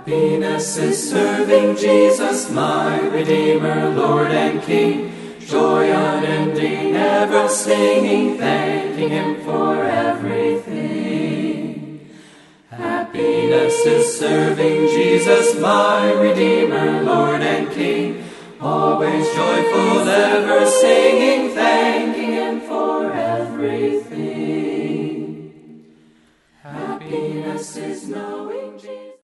Happiness is serving Jesus, my Redeemer, Lord and King. Joy unending, ever singing, thanking Him for everything. Happiness is serving Jesus, my Redeemer, Lord and King. Always joyful, ever singing, thanking Him for everything. Happiness is knowing Jesus.